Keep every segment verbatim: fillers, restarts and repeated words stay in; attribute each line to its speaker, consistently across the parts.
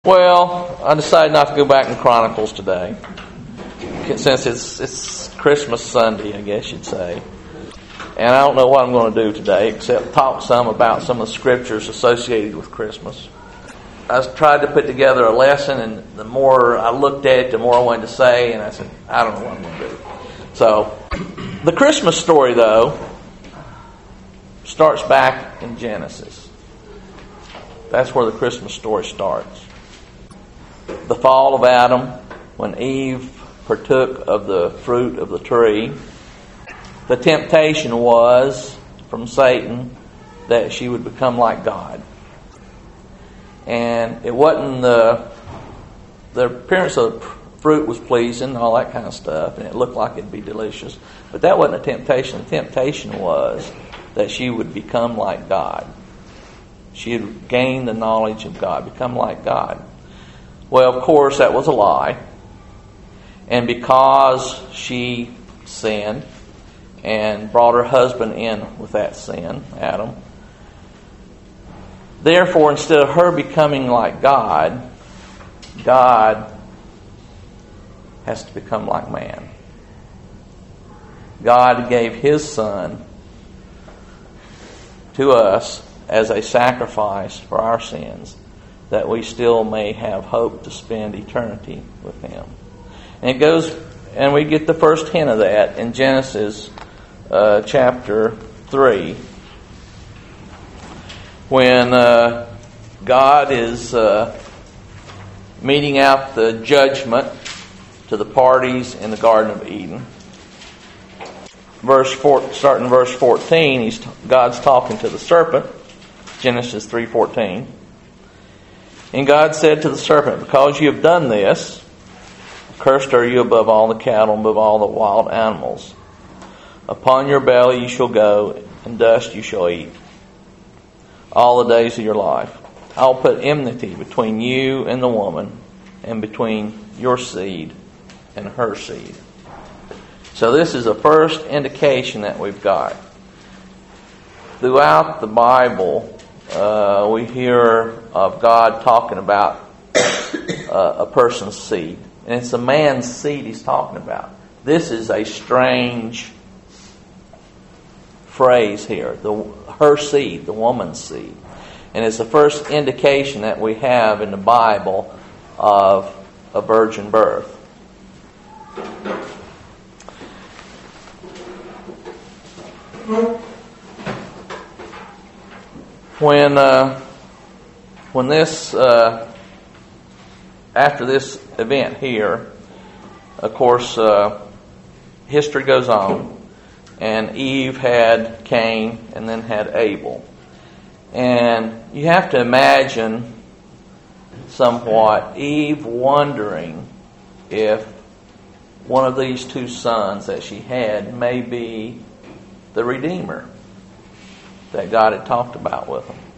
Speaker 1: Well, I decided not to go back in Chronicles today, since it's it's Christmas Sunday, I guess you'd say. And I don't know what I'm going to do today, except talk some about some of the scriptures associated with Christmas. I tried to put together a lesson, and the more I looked at it, the more I wanted to say, and I said, I don't know what I'm going to do. So, the Christmas story, though, starts back in Genesis. That's where the Christmas story starts. The fall of Adam, when Eve partook of the fruit of the tree. The temptation was from Satan that she would become like God. And it wasn't the the appearance of the fruit was pleasing, all that kind of stuff, and it looked like it'd be delicious. But that wasn't a temptation. The temptation was that she would become like God. She would gain the knowledge of God, become like God. Well, of course, that was a lie. And because she sinned and brought her husband in with that sin, Adam, therefore, instead of her becoming like God, God has to become like man. God gave His Son to us as a sacrifice for our sins, that we still may have hope to spend eternity with Him. And it goes, and we get the first hint of that in Genesis uh, chapter three, when uh, God is uh, meting out the judgment to the parties in the Garden of Eden. Verse four, starting in verse fourteen, he's God's talking to the serpent. Genesis three fourteen. And God said to the serpent, "Because you have done this, cursed are you above all the cattle and above all the wild animals. Upon your belly you shall go, and dust you shall eat all the days of your life. I'll put enmity between you and the woman, and between your seed and her seed." So this is the first indication that we've got. Throughout the Bible, uh, we hear of God talking about uh, a person's seed. And it's a man's seed He's talking about. This is a strange phrase here. The, her seed, the woman's seed. And it's the first indication that we have in the Bible of a virgin birth. When uh, when this uh, after this event here, of course, uh, history goes on, and Eve had Cain and then had Abel. And you have to imagine somewhat Eve wondering if one of these two sons that she had may be the Redeemer that God had talked about with them.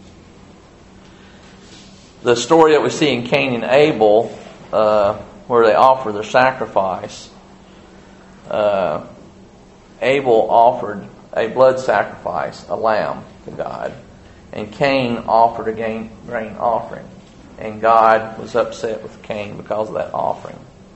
Speaker 1: The story that we see in Cain and Abel, uh, where they offer their sacrifice, uh, Abel offered a blood sacrifice, a lamb, to God, and Cain offered a grain, grain offering. And God was upset with Cain because of that offering.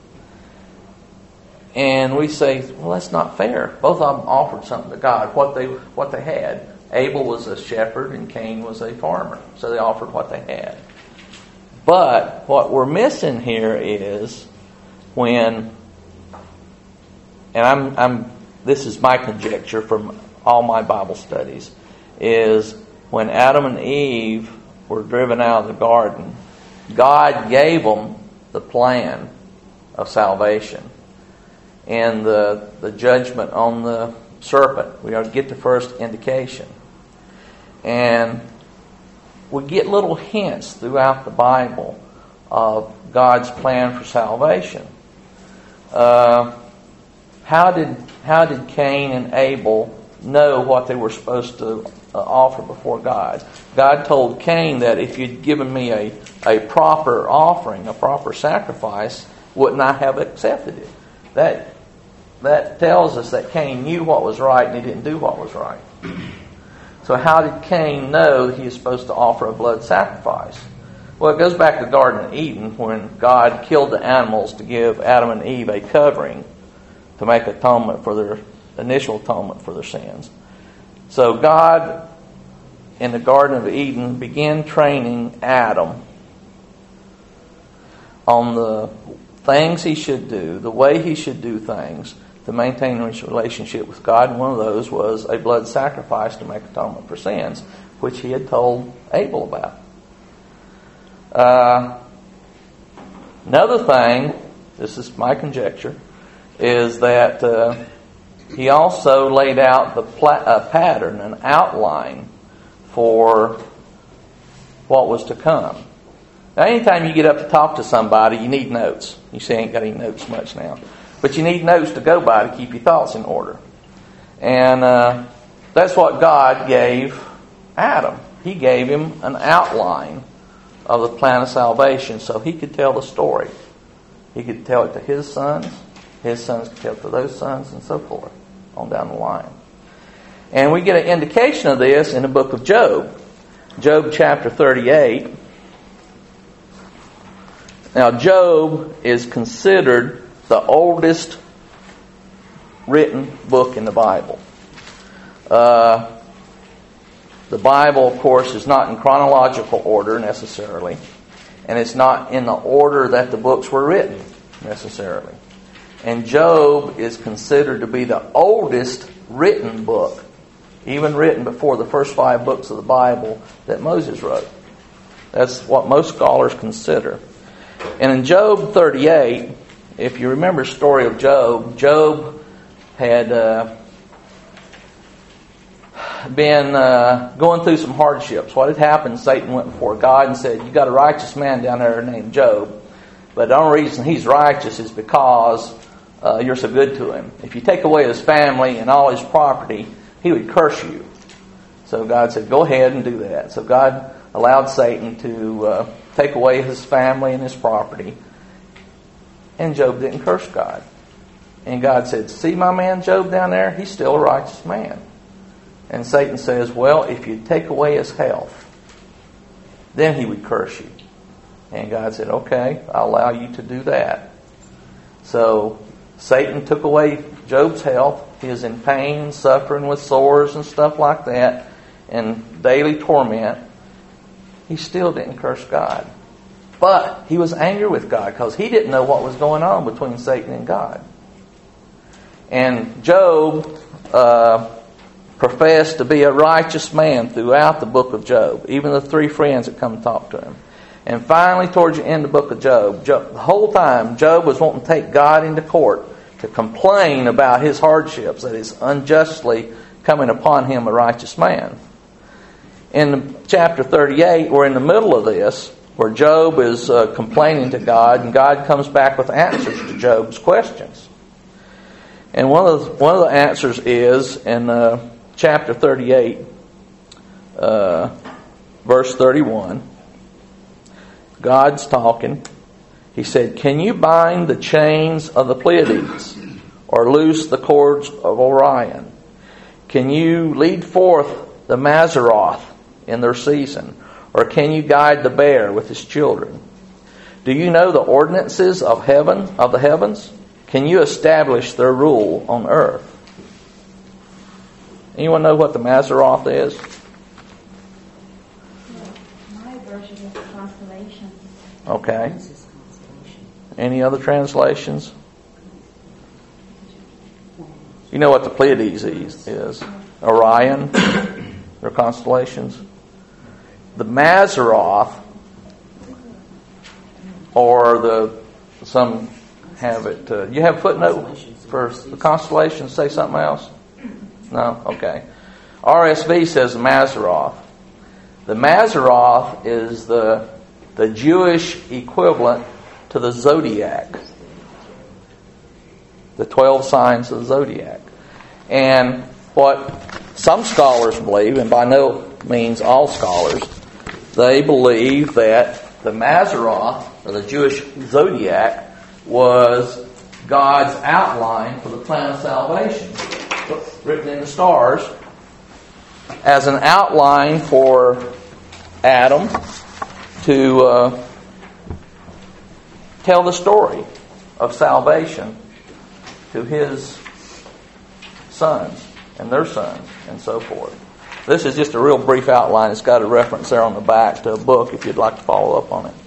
Speaker 1: And we say, well, that's not fair. Both of them offered something to God, what they what they had. Abel was a shepherd and Cain was a farmer, so they offered what they had. But what we're missing here is when, and I'm, I'm this is my conjecture from all my Bible studies, is when Adam and Eve were driven out of the garden, God gave them the plan of salvation and the the judgment on the serpent. We ought to get the first indication. And we get little hints throughout the Bible of God's plan for salvation. Uh, how did how did Cain and Abel know what they were supposed to uh, offer before God? God told Cain that if you'd given me a, a proper offering, a proper sacrifice, wouldn't I have accepted it? That that tells us that Cain knew what was right and he didn't do what was right. So how did Cain know he was supposed to offer a blood sacrifice? Well, it goes back to the Garden of Eden when God killed the animals to give Adam and Eve a covering to make atonement for their initial atonement for their sins. So God, in the Garden of Eden, began training Adam on the things he should do, the way he should do things to maintain his relationship with God. And one of those was a blood sacrifice to make atonement for sins, which he had told Abel about. Uh, another thing, this is my conjecture, is that uh, he also laid out the pla- a pattern, an outline for what was to come. Now, anytime you get up to talk to somebody, you need notes. You say, I ain't got any notes much now. But you need notes to go by to keep your thoughts in order. And uh, that's what God gave Adam. He gave him an outline of the plan of salvation so he could tell the story. He could tell it to his sons. His sons could tell it to those sons, and so forth, on down the line. And we get an indication of this in the book of Job. Job chapter thirty-eight. Now, Job is considered the oldest written book in the Bible. Uh, the Bible, of course, is not in chronological order necessarily, and it's not in the order that the books were written necessarily. And Job is considered to be the oldest written book, even written before the first five books of the Bible that Moses wrote. That's what most scholars consider. And in Job thirty-eight, if you remember the story of Job, Job had uh, been uh, going through some hardships. What had happened, Satan went before God and said, you got a righteous man down there named Job, but the only reason he's righteous is because uh, you're so good to him. If you take away his family and all his property, he would curse you. So God said, go ahead and do that. So God allowed Satan to uh, take away his family and his property. And Job didn't curse God. And God said, see my man Job down there? He's still a righteous man. And Satan says, well, if you take away his health, then he would curse you. And God said, okay, I'll allow you to do that. So Satan took away Job's health. He was in pain, suffering with sores and stuff like that, and daily torment. He still didn't curse God. But he was angry with God because he didn't know what was going on between Satan and God. And Job uh, professed to be a righteous man throughout the book of Job, even the three friends that come and talk to him. And finally, towards the end of the book of Job, Job, the whole time Job was wanting to take God into court to complain about his hardships, that is unjustly coming upon him, a righteous man. In chapter thirty-eight, we're in the middle of this, where Job is uh, complaining to God, and God comes back with answers to Job's questions. And one of the, one of the answers is in uh, chapter thirty-eight, uh, verse thirty-one. God's talking. He said, can you bind the chains of the Pleiades or loose the cords of Orion? Can you lead forth the Mazzaroth in their season? Or can you guide the bear with his children? Do you know the ordinances of heaven, of the heavens? Can you establish their rule on earth? Anyone know what the Mazzaroth is?
Speaker 2: My version is the constellation.
Speaker 1: Okay. Any other translations? You know what the Pleiades is? is. Orion, their constellations. The Mazzaroth, or the some have it. Uh, you have a footnote for the constellations. Say something else. No, okay. R S V says Mazzaroth. The Mazzaroth is the the Jewish equivalent to the zodiac, the twelve signs of the zodiac. And what some scholars believe, and by no means all scholars, they believe that the Mazzaroth, or the Jewish zodiac, was God's outline for the plan of salvation, written in the stars, as an outline for Adam to uh, tell the story of salvation to his sons and their sons and so forth. This is just a real brief outline. It's got a reference there on the back to a book if you'd like to follow up on it.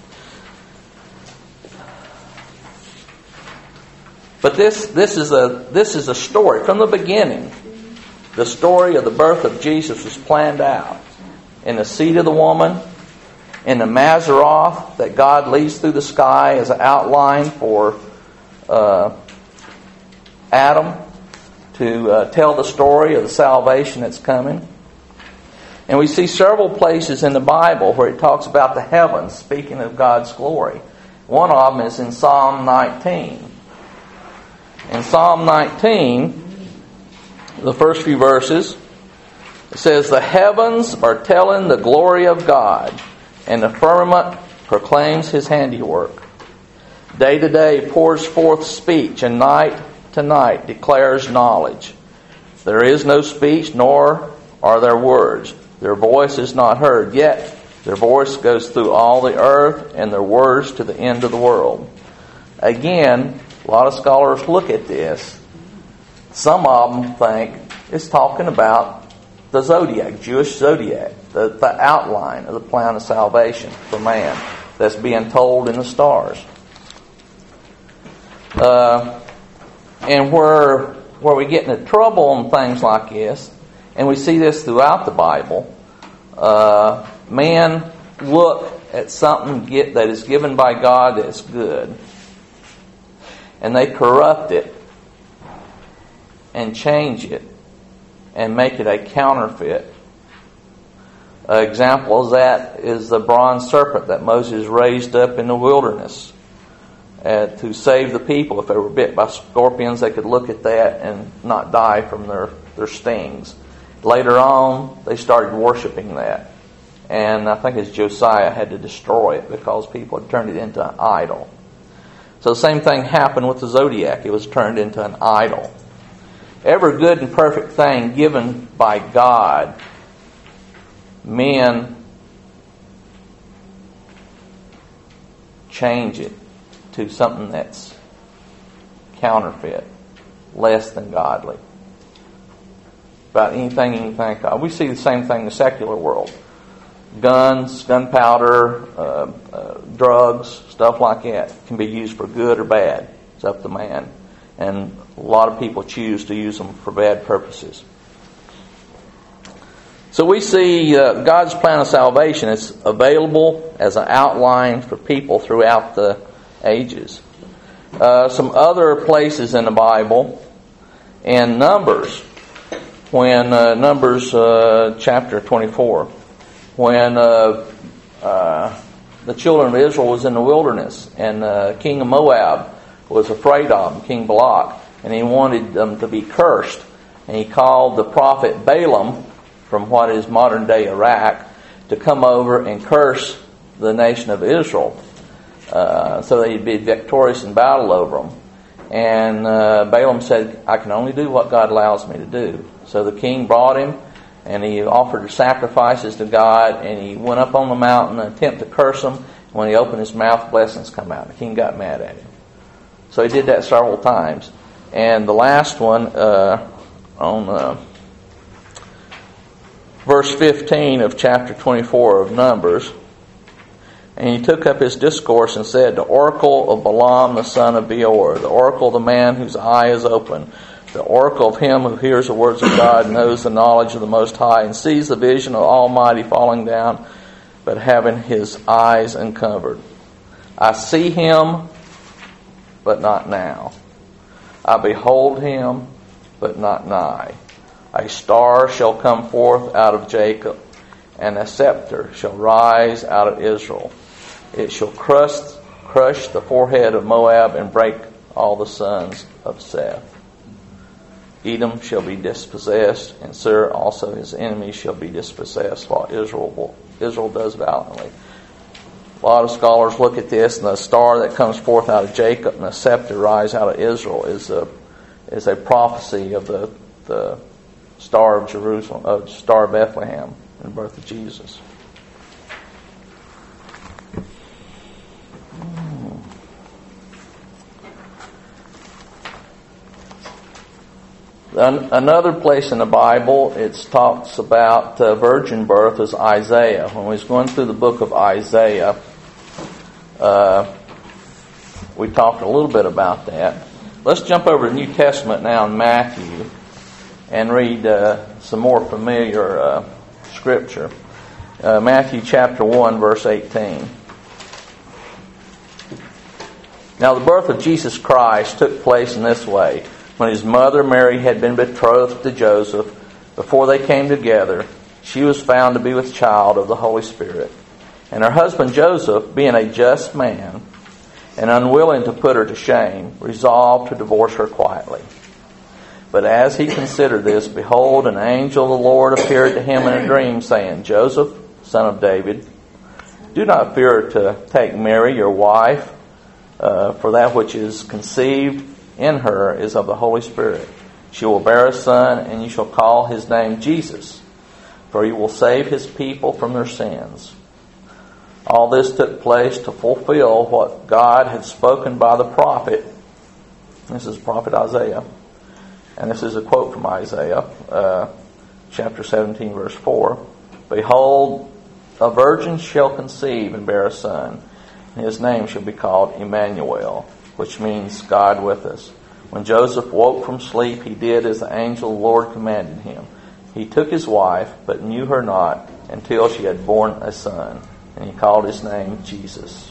Speaker 1: But this this is a this is a story from the beginning. The story of the birth of Jesus was planned out in the seed of the woman, in the Mazzaroth that God leads through the sky as an outline for uh, Adam to uh, tell the story of the salvation that's coming. And we see several places in the Bible where it talks about the heavens, speaking of God's glory. One of them is in Psalm nineteen. In Psalm nineteen, the first few verses, it says, "The heavens are telling the glory of God, and the firmament proclaims His handiwork. Day to day pours forth speech, and night to night declares knowledge. There is no speech, nor are there words. Their voice is not heard, yet their voice goes through all the earth, and their words to the end of the world." Again, a lot of scholars look at this. Some of them think it's talking about the zodiac, Jewish zodiac, the, the outline of the plan of salvation for man that's being told in the stars. Uh, and where where we get into trouble on things like this, and we see this throughout the Bible, uh, man look at something get, that is given by God that's good, and they corrupt it and change it and make it a counterfeit. An example of that is the bronze serpent that Moses raised up in the wilderness uh, to save the people. If they were bit by scorpions, they could look at that and not die from their, their stings. Later on, they started worshiping that. And I think it's Josiah had to destroy it because people had turned it into an idol. So the same thing happened with the zodiac. It was turned into an idol. Every good and perfect thing given by God, men change it to something that's counterfeit, less than godly. About anything you can think of. We see the same thing in the secular world. Guns, gunpowder, uh, uh, drugs, stuff like that can be used for good or bad. It's up to man. And a lot of people choose to use them for bad purposes. So we see uh, God's plan of salvation is available as an outline for people throughout the ages. Uh, some other places in the Bible, in Numbers, when uh, Numbers uh, chapter twenty-four, when uh, uh, the children of Israel was in the wilderness, and uh, King of Moab was afraid of them, King Balak, and he wanted them to be cursed. And he called the prophet Balaam from what is modern day Iraq to come over and curse the nation of Israel uh, so they'd be victorious in battle over them. And uh, Balaam said, "I can only do what God allows me to do." So the king brought him, and he offered sacrifices to God, and he went up on the mountain and attempted to curse him. When he opened his mouth, blessings come out. The king got mad at him. So he did that several times. And the last one, uh, on uh, verse fifteen of chapter twenty-four of Numbers, "And he took up his discourse and said, the oracle of Balaam the son of Beor, the oracle of the man whose eye is open, the oracle of him who hears the words of God, knows the knowledge of the Most High, and sees the vision of the Almighty falling down, but having his eyes uncovered. I see him, but not now. I behold him, but not nigh. A star shall come forth out of Jacob, and a scepter shall rise out of Israel. It shall crush, crush the forehead of Moab and break all the sons of Seth. Edom shall be dispossessed, and Seir also his enemies shall be dispossessed, while Israel will, Israel does valiantly." A lot of scholars look at this, and the star that comes forth out of Jacob and the scepter rise out of Israel is a is a prophecy of the the star of Jerusalem, of star of Bethlehem, and the birth of Jesus. An- another place in the Bible, it talks about uh, virgin birth is Isaiah. When we was going through the book of Isaiah, uh, we talked a little bit about that. Let's jump over to the New Testament now in Matthew and read uh, some more familiar uh, scripture. Uh, Matthew chapter one, verse eighteen. Now the birth of Jesus Christ took place in this way. When his mother Mary had been betrothed to Joseph, before they came together, she was found to be with child of the Holy Spirit. And her husband Joseph, being a just man, and unwilling to put her to shame, resolved to divorce her quietly. But as he considered this, behold, an angel of the Lord appeared to him in a dream, saying, Joseph, son of David, do not fear to take Mary, your wife, uh, for that which is conceived in her is of the Holy Spirit. She will bear a son, and you shall call his name Jesus, for he will save his people from their sins. All this took place to fulfill what God had spoken by the prophet. This is prophet Isaiah. And this is a quote from Isaiah, uh, chapter seventeen, verse four. Behold, a virgin shall conceive and bear a son, and his name shall be called Emmanuel, which means God with us. When Joseph woke from sleep, he did as the angel of the Lord commanded him. He took his wife, but knew her not until she had borne a son, and he called his name Jesus.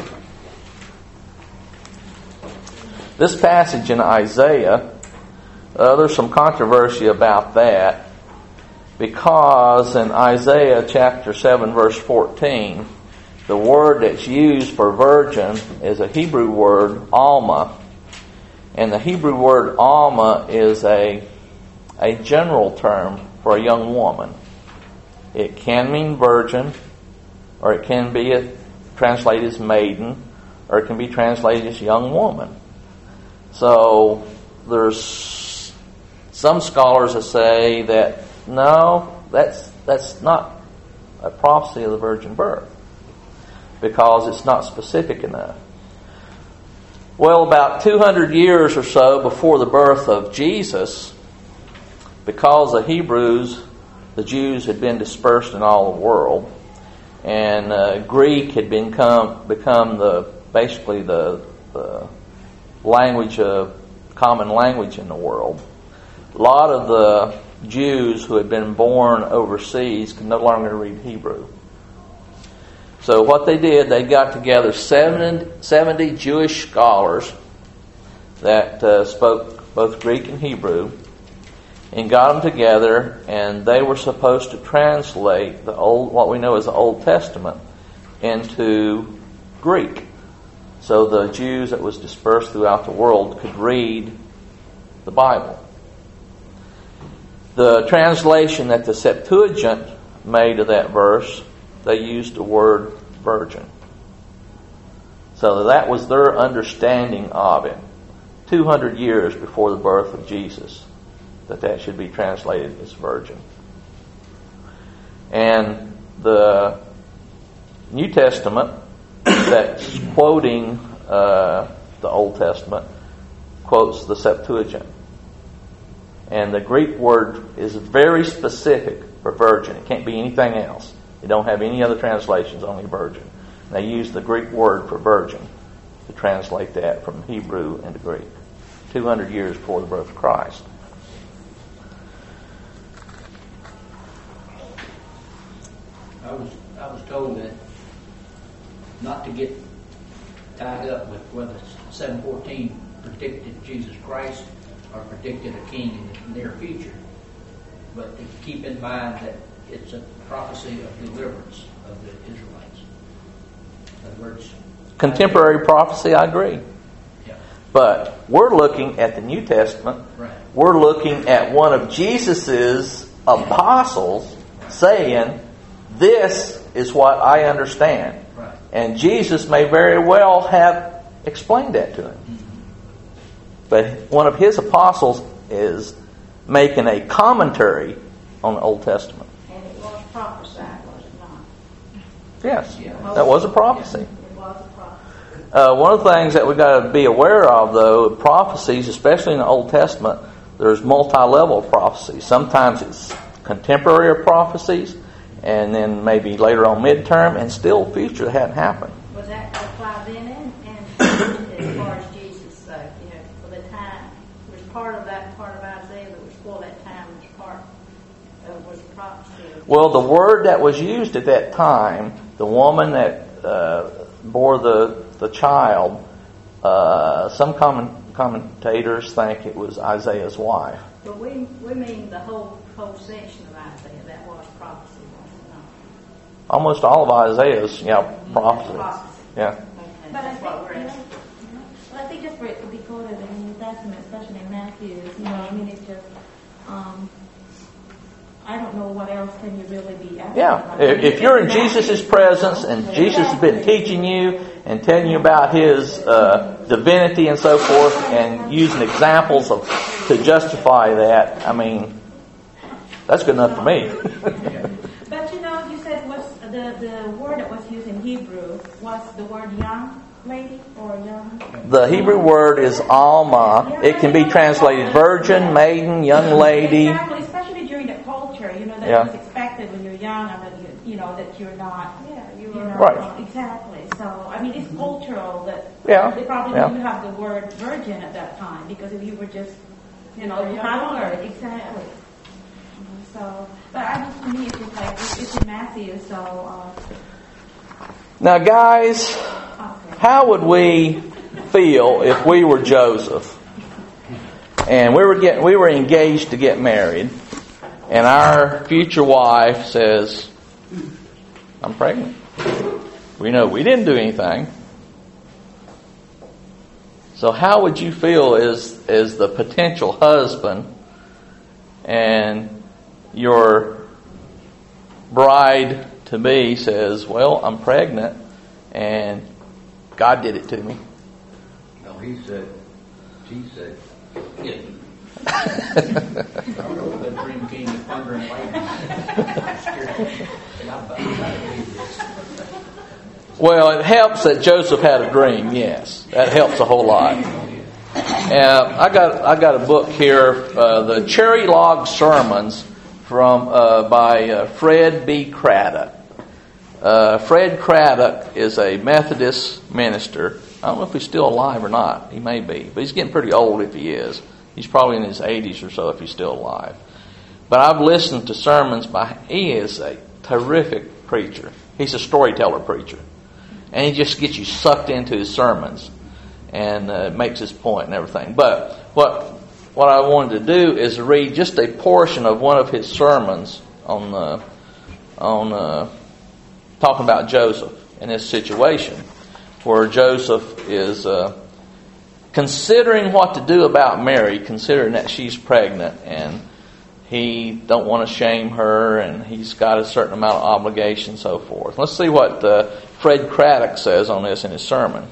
Speaker 1: This passage in Isaiah, uh, there's some controversy about that, because in Isaiah chapter seven, verse fourteen, the word that's used for virgin is a Hebrew word, alma. And the Hebrew word alma is a, a general term for a young woman. It can mean virgin, or it can be a, translated as maiden, or it can be translated as young woman. So there's some scholars that say that no, that's that's not a prophecy of the virgin birth, because it's not specific enough. Well, about two hundred years or so before the birth of Jesus, because the Hebrews, the Jews, had been dispersed in all the world, and uh, Greek had become become the basically the, the language of common language in the world. A lot of the Jews who had been born overseas could no longer read Hebrew. So what they did, they got together seventy, seventy Jewish scholars that uh, spoke both Greek and Hebrew, and got them together, and they were supposed to translate the old, what we know as the Old Testament, into Greek, so the Jews that was dispersed throughout the world could read the Bible. The translation that the Septuagint made of that verse, they used the word virgin. So that was their understanding of it. two hundred years before the birth of Jesus, that that should be translated as virgin. And the New Testament that's quoting uh, the Old Testament quotes the Septuagint. And the Greek word is very specific for virgin. It can't be anything else. They don't have any other translations, only virgin. And they use the Greek word for virgin to translate that from Hebrew into Greek. two hundred years before the birth of Christ.
Speaker 3: I was I was told that not to get tied up with whether seven fourteen predicted Jesus Christ or predicted a king in the near future, but to keep in mind that it's a prophecy of deliverance of the Israelites. In other words,
Speaker 1: contemporary prophecy, I agree.
Speaker 3: Yeah.
Speaker 1: But we're looking at the New Testament.
Speaker 3: Right.
Speaker 1: We're looking at one of Jesus's apostles saying, this is what I understand.
Speaker 3: Right.
Speaker 1: And Jesus may very well have explained that to him. Mm-hmm. But one of his apostles is making a commentary on the Old Testament.
Speaker 2: And it was prophesied, was it not?
Speaker 1: Yes,
Speaker 3: Yeah.
Speaker 1: that was a prophecy.
Speaker 2: It was a prophecy.
Speaker 1: Uh, one of the things that we've got to be aware of, though, prophecies, especially in the Old Testament, there's multi-level prophecy. Sometimes it's contemporary prophecies, and then maybe later on midterm, and still future that hadn't happened.
Speaker 2: Was that applied then and, and as far as Jesus' sake, you know, for the time? Was part of that part of Isaiah that was for that time was part of was prophecy?
Speaker 1: Well, the word that was used at that time, the woman that uh, bore the the child, uh, some comment, commentators think it was Isaiah's wife.
Speaker 2: But we we mean the whole whole section of Isaiah. That was prophecy, was it not?
Speaker 1: Almost all of Isaiah's, yeah, prophecy.
Speaker 2: Prophecy.
Speaker 1: Yeah.
Speaker 2: Okay,
Speaker 4: But I
Speaker 2: that's
Speaker 4: think,
Speaker 2: what we're
Speaker 4: you know,
Speaker 2: asking.
Speaker 4: well, I think just for it to be quoted in the New Testament, especially in Matthew, you know, I mean, it's just, um, I don't know what else can you really be asking.
Speaker 1: Yeah.
Speaker 4: about.
Speaker 1: If, if you're in Jesus' presence and Jesus has been teaching you and telling you about His uh, divinity and so forth, and using examples of to justify that, I mean, that's good enough for me.
Speaker 4: But you know, you said was the, the word that was used in Hebrew was the word young lady or young?
Speaker 1: The Hebrew word is alma. It can be translated virgin, maiden, young lady.
Speaker 4: Exactly, especially during the culture, you know, that
Speaker 1: Yeah.
Speaker 4: it's expected when you're young and that you, you know, that you're not,
Speaker 2: Yeah, you
Speaker 4: you
Speaker 2: were
Speaker 4: know,
Speaker 1: Right.
Speaker 4: exactly. So, I mean, it's cultural that
Speaker 1: Yeah,
Speaker 4: they probably
Speaker 1: yeah.
Speaker 4: didn't have the word virgin at that time because if you were just, you know, you had a word, exactly. So, but I just, to me, it's just like, it's, it's in Matthew, so, uh,
Speaker 1: Now, guys,
Speaker 4: okay.
Speaker 1: how would we feel if we were Joseph and we were getting we were engaged to get married, and our future wife says, "I'm pregnant." We know we didn't do anything. So how would you feel as as the potential husband and your bride to be says, "Well, I'm pregnant and God did it to me."
Speaker 3: No, he said, she said, yeah. I don't know if that dream came to thunder and lightning. I'm scared. And I'm about to believe this.
Speaker 1: Well, it helps that Joseph had a dream. Yes, that helps a whole lot. Uh, I got I got a book here, uh, the Cherry Log Sermons from uh, by uh, Fred B. Craddock. Uh, Fred Craddock is a Methodist minister. I don't know if he's still alive or not. He may be, but he's getting pretty old if he is. He's probably in his eighties or so if he's still alive. But I've listened to sermons by. He is a terrific preacher. He's a storyteller preacher. And he just gets you sucked into his sermons and uh, makes his point and everything. But what what I wanted to do is read just a portion of one of his sermons on uh, on uh, talking about Joseph and his situation, where Joseph is uh, considering what to do about Mary, considering that she's pregnant, and he don't want to shame her, and he's got a certain amount of obligation and so forth. Let's see what uh, Fred Craddock says on this in his sermon.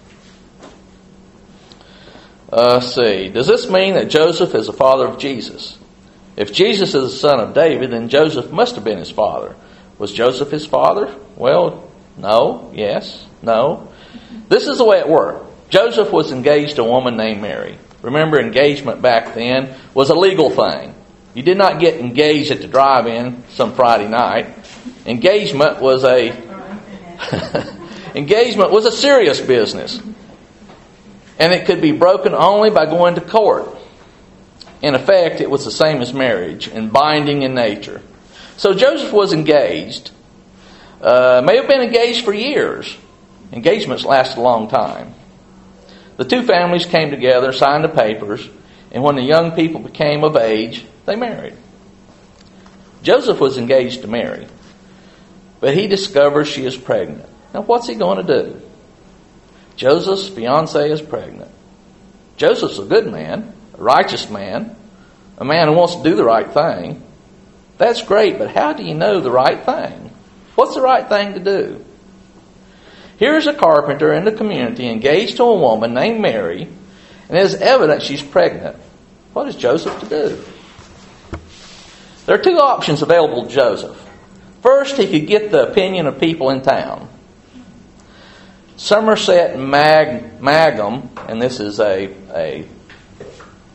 Speaker 1: Uh, let's see. Does this mean that Joseph is the father of Jesus? If Jesus is the son of David, then Joseph must have been his father. Was Joseph his father? Well, no, yes, no. This is the way it worked. Joseph was engaged to a woman named Mary. Remember, engagement back then was a legal thing. You did not get engaged at the drive-in some Friday night. Engagement was a engagement was a serious business. And it could be broken only by going to court. In effect, it was the same as marriage and binding in nature. So Joseph was engaged. Uh, may have been engaged for years. Engagements lasted a long time. The two families came together, signed the papers, and when the young people became of age, they married. Joseph was engaged to Mary, but he discovers she is pregnant. Now, what's he going to do? Joseph's fiancée is pregnant. Joseph's a good man, a righteous man, a man who wants to do the right thing. That's great, but how do you know the right thing? What's the right thing to do? Here's a carpenter in the community engaged to a woman named Mary, and it is evident she's pregnant. What is Joseph to do? There are two options available to Joseph. First, he could get the opinion of people in town. Somerset Mag, Maugham, and this is a, a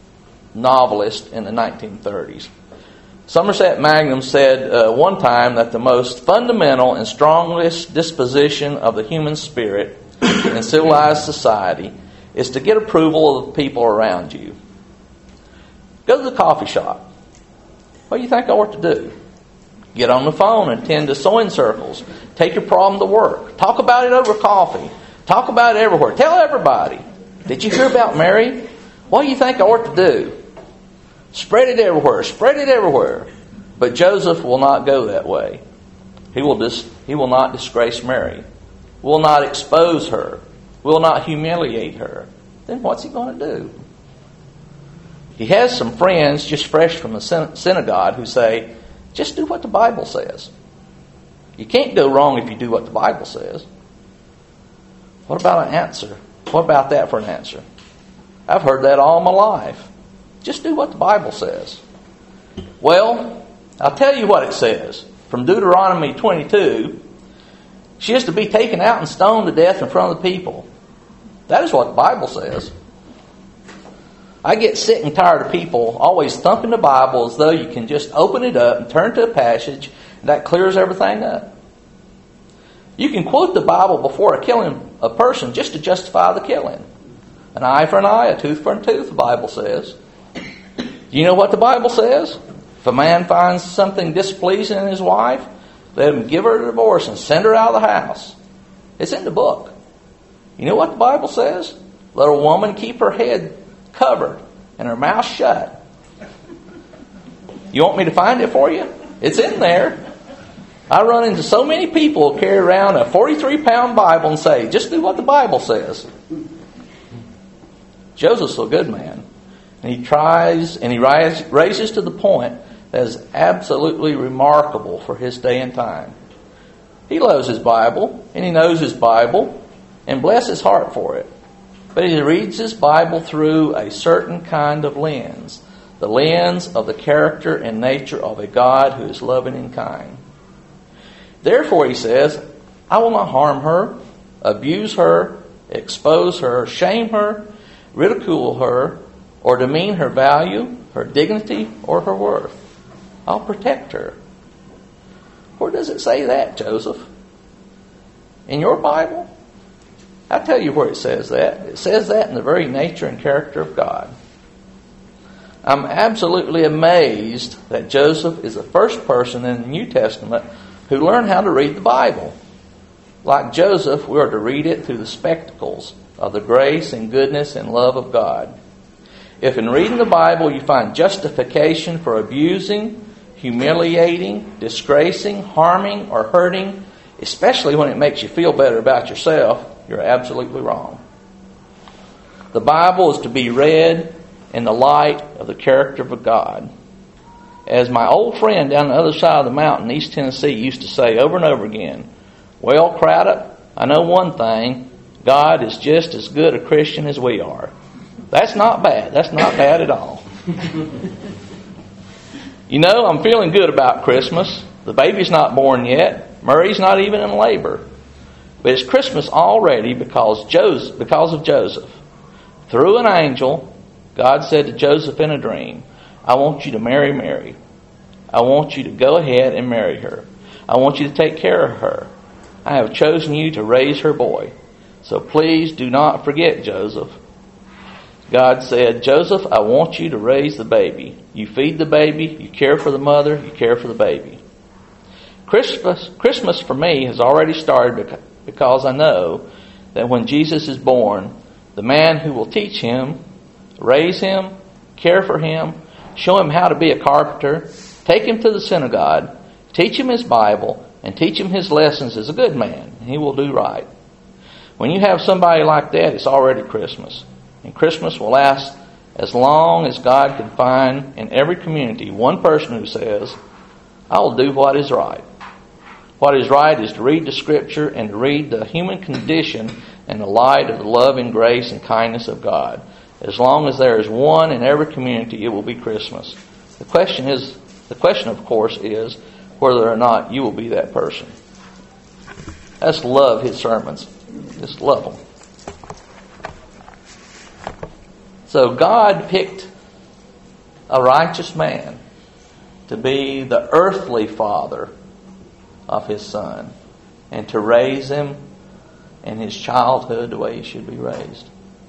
Speaker 1: novelist in the nineteen thirties. Somerset Maugham said uh, one time that the most fundamental and strongest disposition of the human spirit in civilized society is to get approval of the people around you. Go to the coffee shop. What do you think I ought to do? Get on the phone and attend to sewing circles. Take your problem to work. Talk about it over coffee. Talk about it everywhere. Tell everybody. Did you hear about Mary? What do you think I ought to do? Spread it everywhere. Spread it everywhere. But Joseph will not go that way. He will dis- he will not disgrace Mary. Will not expose her. Will not humiliate her. Then what's he going to do? He has some friends just fresh from the synagogue who say, just do what the Bible says. You can't go wrong if you do what the Bible says. What about an answer? What about that for an answer? I've heard that all my life. Just do what the Bible says. Well, I'll tell you what it says. From Deuteronomy twenty-two, she is to be taken out and stoned to death in front of the people. That is what the Bible says. I get sick and tired of people always thumping the Bible as though you can just open it up and turn to a passage and that clears everything up. You can quote the Bible before a killing a person just to justify the killing. An eye for an eye, a tooth for a tooth, the Bible says. Do you know what the Bible says? If a man finds something displeasing in his wife, let him give her a divorce and send her out of the house. It's in the book. You know what the Bible says? Let a woman keep her head covered and her mouth shut. You want me to find it for you? It's in there. I run into so many people who carry around a forty-three pound Bible and say, just do what the Bible says. Joseph's a good man. And he tries, and he rise, raises to the point that is absolutely remarkable for his day and time. He loves his Bible, and he knows his Bible, and bless his heart for it. But he reads his Bible through a certain kind of lens, the lens of the character and nature of a God who is loving and kind. Therefore, he says, I will not harm her, abuse her, expose her, shame her, ridicule her, or demean her value, her dignity, or her worth. I'll protect her. Where does it say that, Joseph? In your Bible? I'll tell you where it says that. It says that in the very nature and character of God. I'm absolutely amazed that Joseph is the first person in the New Testament who learned how to read the Bible. Like Joseph, we are to read it through the spectacles of the grace and goodness and love of God. If in reading the Bible you find justification for abusing, humiliating, disgracing, harming, or hurting, especially when it makes you feel better about yourself, you're absolutely wrong. The Bible is to be read in the light of the character of God. As my old friend down the other side of the mountain, East Tennessee, used to say over and over again, well, Craddock, I know one thing, God is just as good a Christian as we are. That's not bad. That's not bad at all. You know, I'm feeling good about Christmas. The baby's not born yet. Murray's not even in labor. But it's Christmas already because Joseph, because of Joseph. Through an angel, God said to Joseph in a dream, I want you to marry Mary. I want you to go ahead and marry her. I want you to take care of her. I have chosen you to raise her boy. So please do not forget, Joseph. God said, Joseph, I want you to raise the baby. You feed the baby, you care for the mother, you care for the baby. Christmas, Christmas for me has already started because I know that when Jesus is born, the man who will teach him, raise him, care for him, show him how to be a carpenter, take him to the synagogue, teach him his Bible, and teach him his lessons is a good man, and he will do right. When you have somebody like that, it's already Christmas. And Christmas will last as long as God can find in every community one person who says, I will do what is right. What is right is to read the Scripture and to read the human condition in the light of the love and grace and kindness of God. As long as there is one in every community, it will be Christmas. The question is, the question of course is whether or not you will be that person. Let's love his sermons. Just love them. So God picked a righteous man to be the earthly father of his son and to raise him in his childhood the way he should be raised.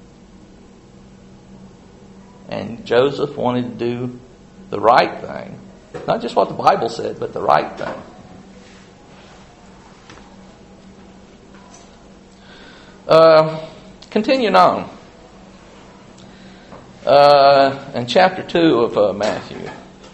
Speaker 1: And Joseph wanted to do the right thing. Not just what the Bible said, but the right thing. Uh, continuing on. Uh, in chapter two of uh, Matthew.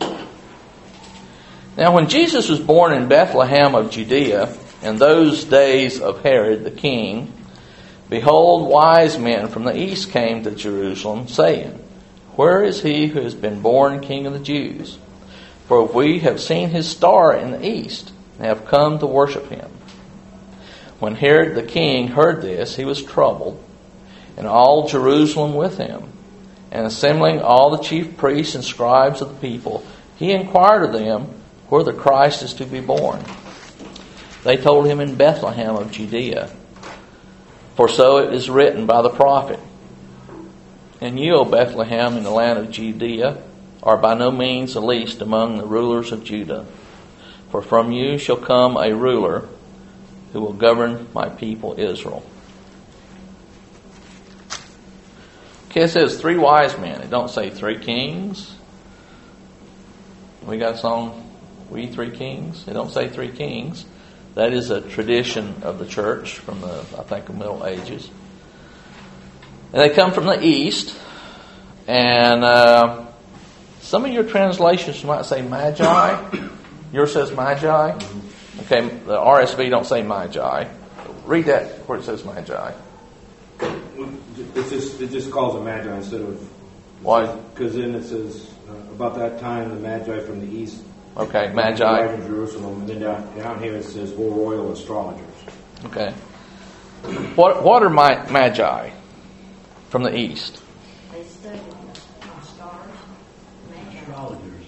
Speaker 1: Now when Jesus was born in Bethlehem of Judea, in those days of Herod the king, behold, wise men from the east came to Jerusalem, saying, Where is he who has been born King of the Jews? For we have seen his star in the east, and have come to worship him. When Herod the king heard this, he was troubled, and all Jerusalem with him. And assembling all the chief priests and scribes of the people, he inquired of them where the Christ is to be born. They told him, in Bethlehem of Judea. For so it is written by the prophet, And you, O Bethlehem, in the land of Judea, are by no means the least among the rulers of Judah. For from you shall come a ruler who will govern my people Israel. Okay, it says three wise men. It don't say three kings. We got a song, We Three Kings. It don't say three kings. That is a tradition of the church from the, I think, the Middle Ages. And they come from the east. And uh, some of your translations might say magi. Yours says magi. Okay, the R S V don't say magi. Read that where it says magi.
Speaker 5: It just it just calls it magi instead of
Speaker 1: why?
Speaker 5: Because then it says uh, about that time the magi from the east.
Speaker 1: Okay, magi
Speaker 5: in Jerusalem, and then down, down here it says were royal astrologers.
Speaker 1: Okay. What what are my magi from the east?
Speaker 2: They study the stars.
Speaker 3: Astrologers.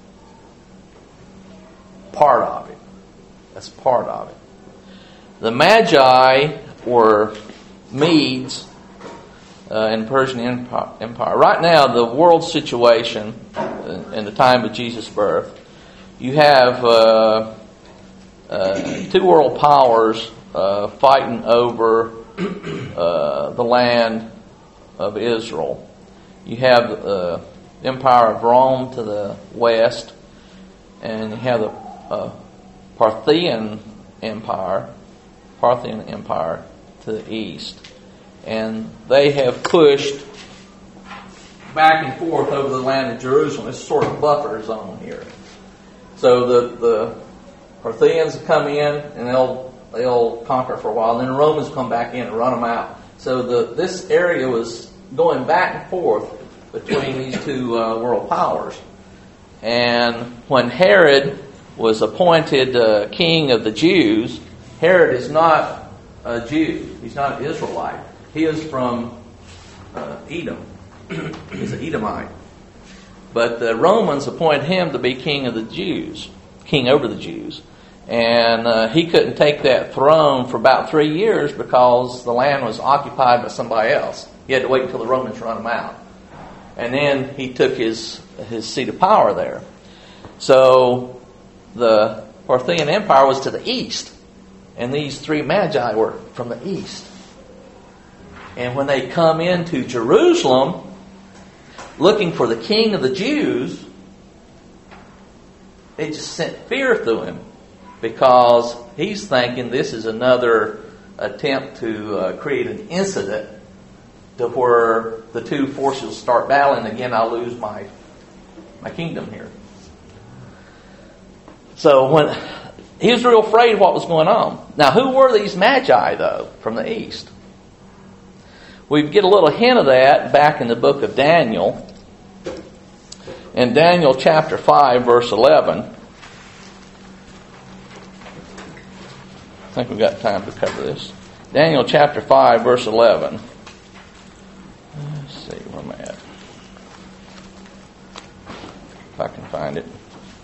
Speaker 1: Part of it. That's part of it. The magi were Medes uh, in the Persian Empire. Right now, the world situation in the time of Jesus' birth, you have uh, uh, two world powers uh, fighting over uh, the land of Israel. You have the uh, Empire of Rome to the west, and you have the uh, Parthian Empire, Parthian Empire to the east. And they have pushed back and forth over the land of Jerusalem. It's sort of buffer zone here. So the, the Parthians come in and they'll they'll conquer for a while. And then the Romans come back in and run them out. So the this area was going back and forth between these two uh, world powers. And when Herod was appointed uh, king of the Jews, Herod is not a Jew. He's not an Israelite. He is from uh, Edom. He's an Edomite. But the Romans appointed him to be king of the Jews, king over the Jews. And uh, he couldn't take that throne for about three years because the land was occupied by somebody else. He had to wait until the Romans run him out. And then he took his his seat of power there. So the Parthian Empire was to the east. And these three magi were from the east. And when they come into Jerusalem, looking for the king of the Jews, it just sent fear through him. Because he's thinking this is another attempt to uh, create an incident to where the two forces start battling. Again, I'll lose my my kingdom here. So when he was real afraid of what was going on. Now, who were these magi, though, from the east? We get a little hint of that back in the book of Daniel. In Daniel chapter five, verse eleven. I think we've got time to cover this. Daniel chapter five, verse eleven. Let's see where I'm at. If I can find it.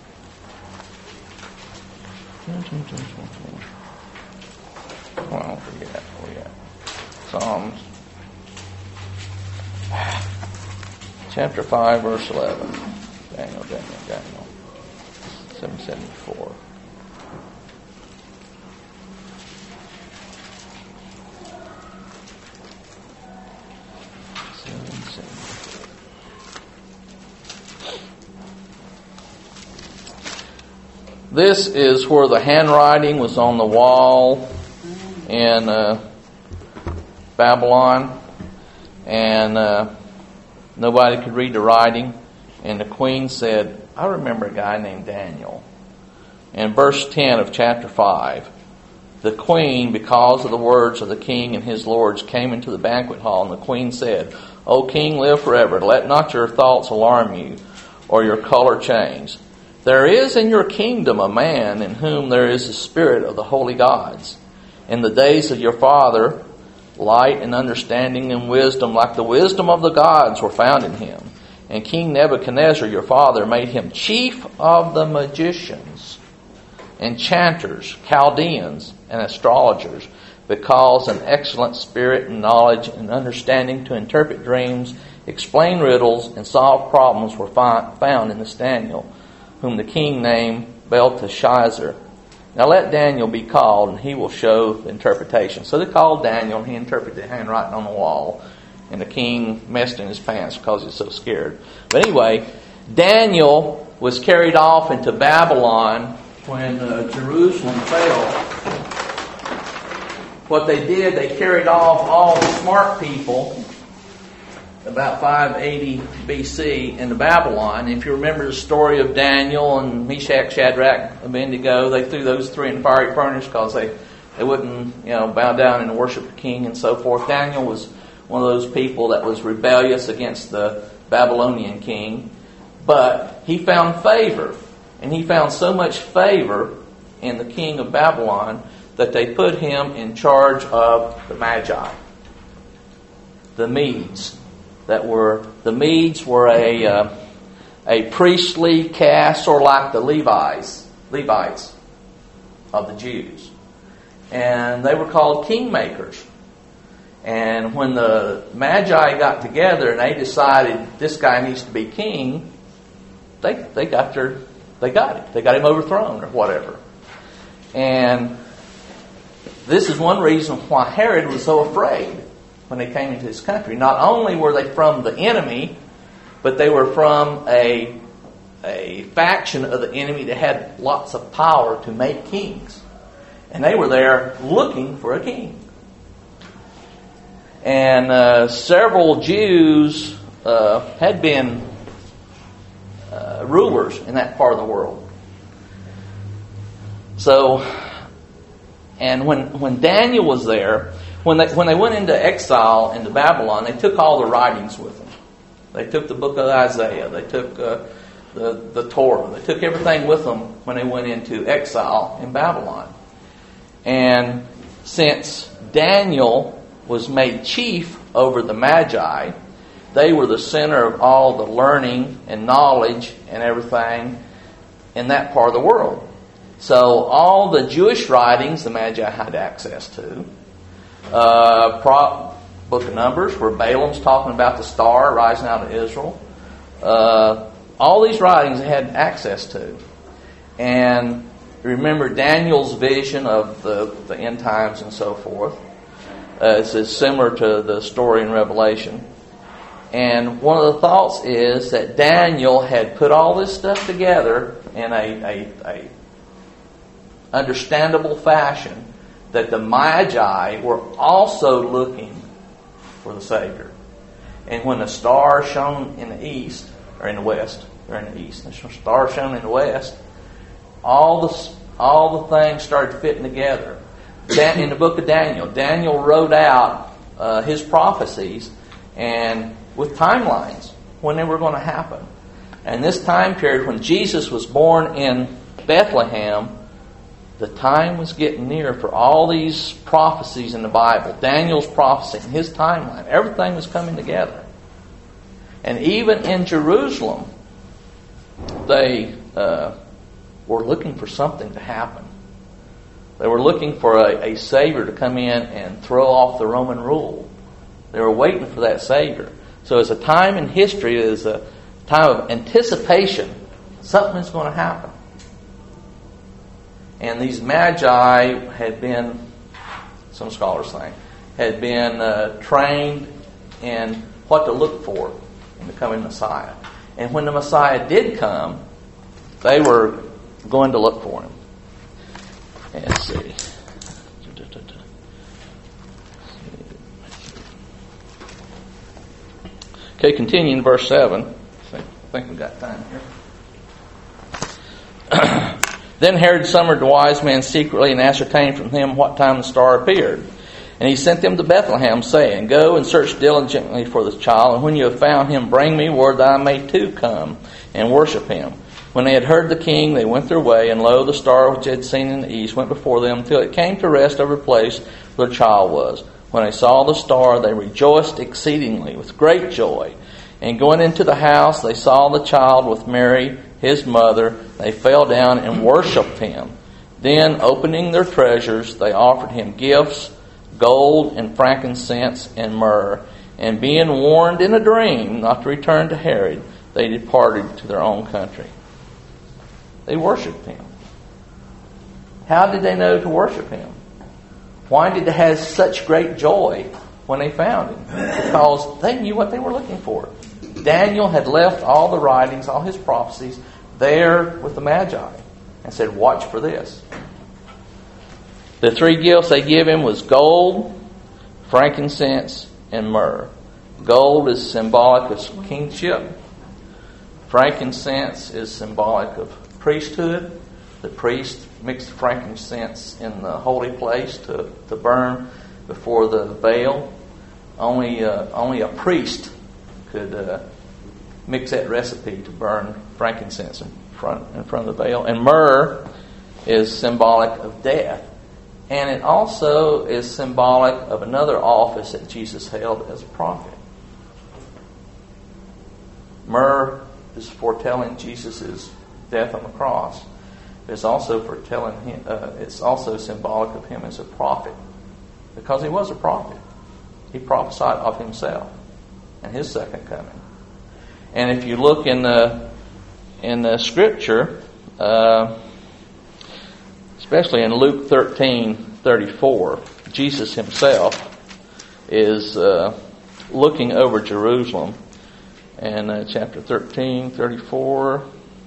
Speaker 1: Well, I don't forget where we at. Psalms. Chapter five, verse eleven. Daniel, Daniel, Daniel. seven seventy-four. seven seventy-four. This is where the handwriting was on the wall in uh, Babylon, and uh, nobody could read the writing. And the queen said, I remember a guy named Daniel. In verse ten of chapter five, the queen, because of the words of the king and his lords, came into the banquet hall, and the queen said, O king, live forever. Let not your thoughts alarm you, or your color change. There is in your kingdom a man in whom there is the spirit of the holy gods. In the days of your father, light and understanding and wisdom, like the wisdom of the gods, were found in him. And King Nebuchadnezzar, your father, made him chief of the magicians, enchanters, Chaldeans, and astrologers, because an excellent spirit and knowledge and understanding to interpret dreams, explain riddles, and solve problems were fi- found in this Daniel, whom the king named Belteshazzar. Now let Daniel be called, and he will show the interpretation. So they called Daniel, and he interpreted the handwriting on the wall. And the king messed in his pants because he was so scared. But anyway, Daniel was carried off into Babylon when uh, Jerusalem fell. What they did, they carried off all the smart people about five eighty B C into Babylon. If you remember the story of Daniel and Meshach, Shadrach, Abednego, they threw those three in the fiery furnace because they, they wouldn't, you know, bow down and worship the king and so forth. Daniel was one of those people that was rebellious against the Babylonian king. But he found favor. And he found so much favor in the king of Babylon that they put him in charge of the Magi. The Medes. That were, the Medes were a, uh, a priestly caste, or like the Levites, Levites of the Jews. And they were called kingmakers. And when the Magi got together and they decided this guy needs to be king, they they got their they got it. They got him overthrown or whatever. And this is one reason why Herod was so afraid when they came into his country. Not only were they from the enemy, but they were from a a faction of the enemy that had lots of power to make kings. And they were there looking for a king. And uh, several Jews uh, had been uh, rulers in that part of the world. So, and when when Daniel was there, when they when they went into exile into Babylon, they took all the writings with them. They took the book of Isaiah. They took uh, the the Torah. They took everything with them when they went into exile in Babylon. And since Daniel was made chief over the Magi, they were the center of all the learning and knowledge and everything in that part of the world. So all the Jewish writings the Magi had access to. Uh, Pro- Book of Numbers, where Balaam's talking about the star rising out of Israel. Uh, all these writings they had access to. And remember Daniel's vision of the, the end times and so forth. Uh, it's, it's similar to the story in Revelation. And one of the thoughts is that Daniel had put all this stuff together in a, a, a understandable fashion, that the Magi were also looking for the Savior. And when the star shone in the east, or in the west, or in the east, the star shone in the west, all the all the things started fitting together. In the book of Daniel, Daniel wrote out uh, his prophecies and with timelines when they were going to happen. And this time period, when Jesus was born in Bethlehem, the time was getting near for all these prophecies in the Bible. Daniel's prophecy and his timeline, everything was coming together. And even in Jerusalem, they uh, were looking for something to happen. They were looking for a, a Savior to come in and throw off the Roman rule. They were waiting for that Savior. So it's a time in history, it's a time of anticipation. Something is going to happen. And these magi had been, some scholars think, had been uh, trained in what to look for in the coming Messiah. And when the Messiah did come, they were going to look for him. Let's see. Okay, continuing verse seven. I think we've got time here. Then Herod summoned the wise men secretly and ascertained from them what time the star appeared. And he sent them to Bethlehem, saying, Go and search diligently for this child, and when you have found him, bring me word that I may too come and worship him. When they had heard the king, they went their way, and lo, the star which they had seen in the east went before them till it came to rest over the place where the child was. When they saw the star, they rejoiced exceedingly with great joy. And going into the house, they saw the child with Mary, his mother. They fell down and worshipped him. Then, opening their treasures, they offered him gifts, gold and frankincense and myrrh. And being warned in a dream not to return to Herod, they departed to their own country. They worshipped him. How did they know to worship him? Why did they have such great joy when they found him? Because they knew what they were looking for. Daniel had left all the writings, all his prophecies, there with the Magi and said, watch for this. The three gifts they give him was gold, frankincense, and myrrh. Gold is symbolic of kingship. Frankincense is symbolic of priesthood. The priest mixed frankincense in the holy place to, to burn before the veil. Only uh, only a priest could uh, mix that recipe to burn frankincense in front in front of the veil. And myrrh is symbolic of death. And it also is symbolic of another office that Jesus held as a prophet. Myrrh is foretelling Jesus' death on the cross. It's also foretelling him. Uh, it's also symbolic of him as a prophet, because he was a prophet. He prophesied of himself and his second coming. And if you look in the in the Scripture, uh, especially in Luke thirteen thirty-four, Jesus himself is uh, looking over Jerusalem. And uh, chapter thirteen thirty-four,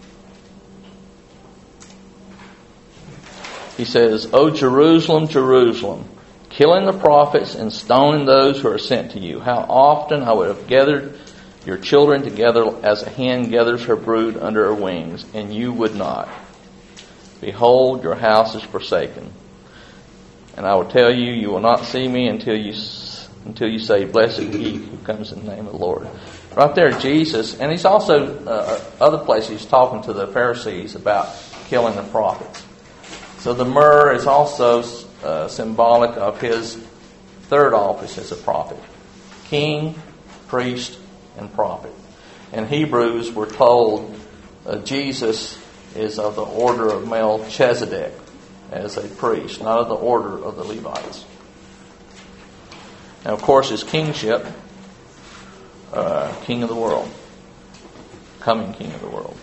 Speaker 1: he says, O Jerusalem, Jerusalem, killing the prophets and stoning those who are sent to you. How often I would have gathered your children together as a hen gathers her brood under her wings, and you would not. Behold, your house is forsaken. And I will tell you, you will not see me until you until you say, blessed he who comes in the name of the Lord. Right there, Jesus, and he's also, uh, other places, he's talking to the Pharisees about killing the prophets. So the myrrh is also uh, symbolic of his third office as a prophet. King, priest, and prophet. In Hebrews, we're told uh, Jesus is of the order of Melchizedek as a priest, not of the order of the Levites. Now, of course, his kingship, uh, king of the world, coming king of the world.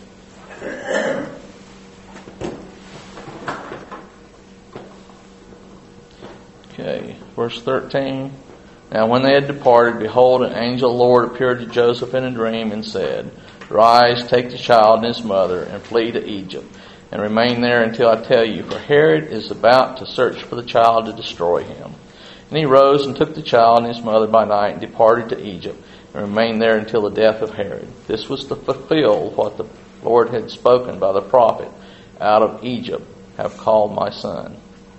Speaker 1: Okay, verse thirteen. Now when they had departed, behold, an angel of the Lord appeared to Joseph in a dream and said, Rise, take the child and his mother, and flee to Egypt, and remain there until I tell you, for Herod is about to search for the child to destroy him. And he rose and took the child and his mother by night and departed to Egypt, and remained there until the death of Herod. This was to fulfill what the Lord had spoken by the prophet, Out of Egypt have called my son.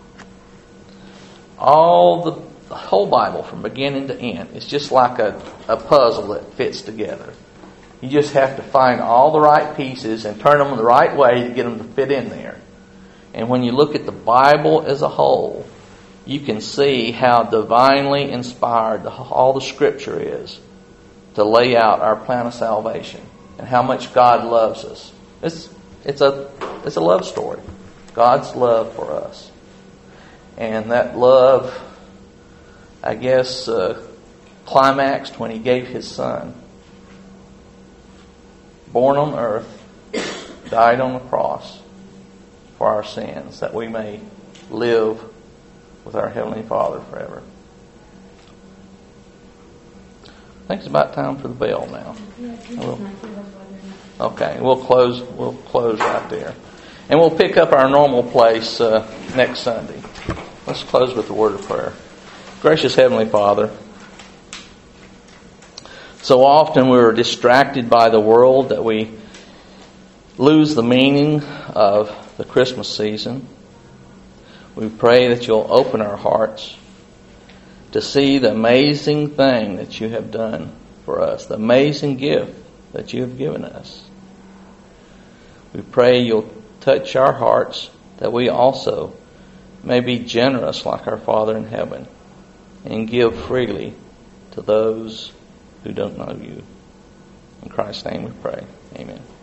Speaker 1: All the, the whole Bible from beginning to end is just like a, a puzzle that fits together. You just have to find all the right pieces and turn them the right way to get them to fit in there. And when you look at the Bible as a whole, you can see how divinely inspired the, all the Scripture is to lay out our plan of salvation and how much God loves us. It's it's a it's a love story. God's love for us. And that love, I guess, uh, climaxed when he gave his son. born on earth, died on the cross for our sins, that we may live with our Heavenly Father forever. I think it's about time for the bell now. Okay, we'll close. We'll close right there, and we'll pick up our normal place uh, next Sunday. Let's close with a word of prayer. Gracious Heavenly Father, so often we're distracted by the world that we lose the meaning of the Christmas season. We pray that you'll open our hearts to see the amazing thing that you have done for us, the amazing gift that you have given us. We pray you'll touch our hearts that we also may be generous like our Father in heaven and give freely to those who don't know you. In Christ's name we pray. Amen.